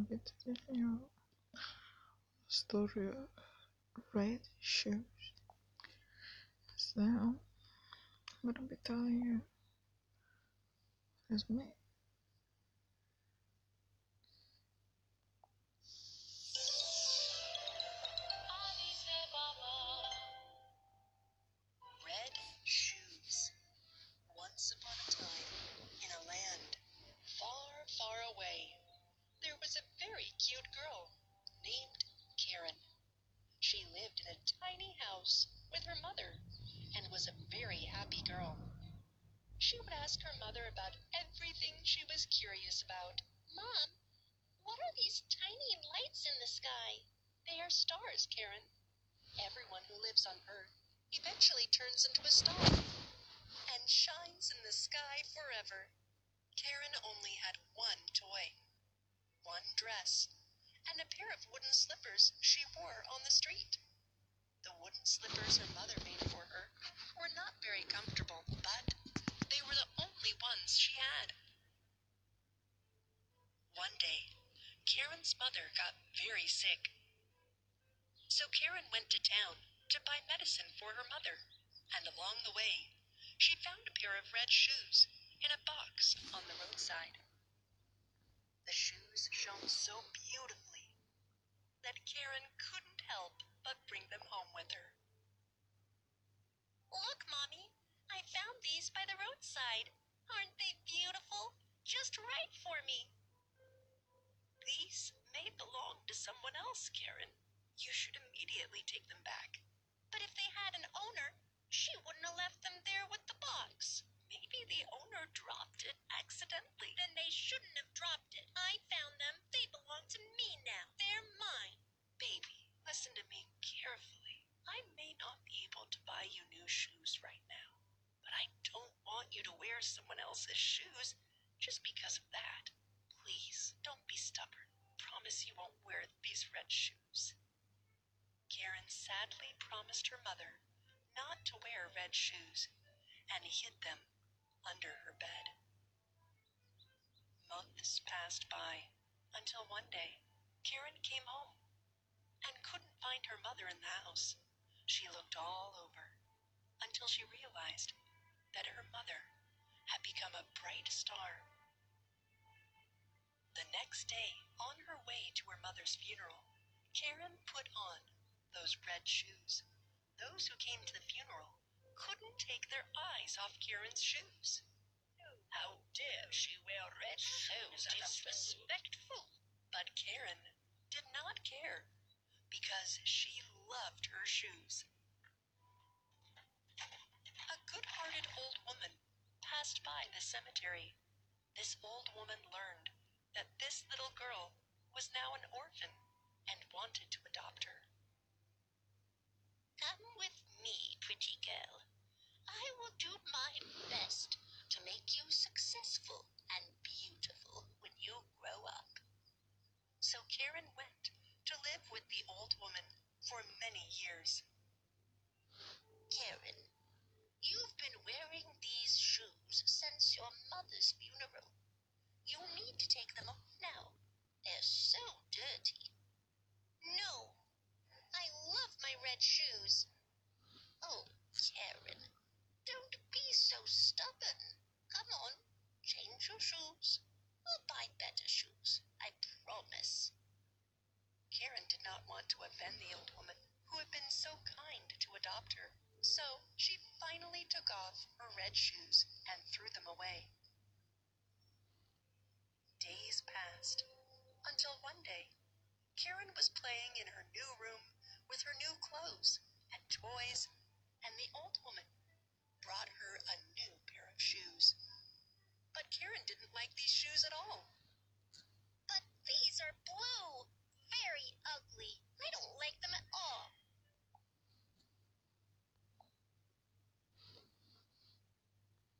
be telling you a story of red shoes. So, I'm gonna be telling you it's me. Red shoes. Once upon a time, in a land far, far away, there was a very cute girl named Karen. She lived in a tiny house with her mother and was a very happy girl. She would ask her mother about everything she was curious about. Mom, what are these tiny lights in the sky? They are stars, Karen. Everyone who lives on Earth eventually turns into a star and shines in the sky forever. Karen only had one toy, one dress, and a pair of wooden slippers she wore on the street. The wooden slippers her mother made for her were not very comfortable, but they were the only ones she had. One day, Karen's mother got very sick. So Karen went to town to buy medicine for her mother, and along the way, she found a pair of red shoes in a box on the roadside. The shoes shone so beautifully that Karen couldn't help but bring them home with her. Look, Mommy, I found these by the roadside. Aren't they beautiful? Just right for me. These may belong to someone else, Karen. You should immediately take them back. But if they had an owner, she wouldn't have left them there with the box. Maybe the owner dropped it accidentally. Then they shouldn't have dropped it. I found them. They belong to me now. They're mine. Baby, listen to me carefully. I may not be able to buy you new shoes right now, but I don't want you to wear someone else's shoes just because of that. Please, don't be stubborn. Promise you won't wear these red shoes. Karen sadly promised her mother not to wear red shoes and hid them under her bed. Months passed by until one day Karen came home and couldn't find her mother in the house. She looked all over until she realized that her mother had become a bright star. The next day, on her way to her mother's funeral, Karen put on those red shoes. Those who came to the funeral couldn't take their eyes off Karen's shoes. How dare she wear red shoes? So disrespectful. But Karen did not care because she loved her shoes. A good-hearted old woman passed by the cemetery. This old woman learned that this little girl was now an orphan and wanted to adopt her. Come with me, pretty girl. I will do my best to make you successful and beautiful when you grow up. So Karen went to live with the old woman for many years. Karen, you've been wearing these shoes since your mother's funeral. You need to take them off now. They're so dirty. No, I love my red shoes. Oh, Karen, don't be so stubborn. Come on, change your shoes. I'll buy better shoes, I promise. Karen did not want to offend the old woman who had been so kind to adopt her, so she finally took off her red shoes and threw them away. Days passed until one day, Karen was playing in her new room with her new clothes and toys, and the old woman brought her a new pair of shoes. But Karen didn't like these shoes at all.